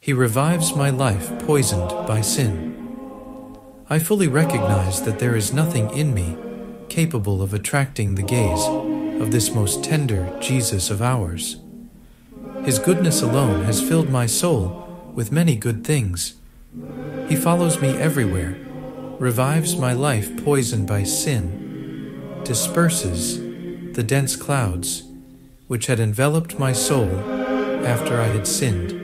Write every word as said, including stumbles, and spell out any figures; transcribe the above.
He revives my life poisoned by sin. I fully recognize that there is nothing in me capable of attracting the gaze of this most tender Jesus of ours. His goodness alone has filled my soul with many good things. He follows me everywhere, revives my life poisoned by sin, disperses the dense clouds which had enveloped my soul after I had sinned.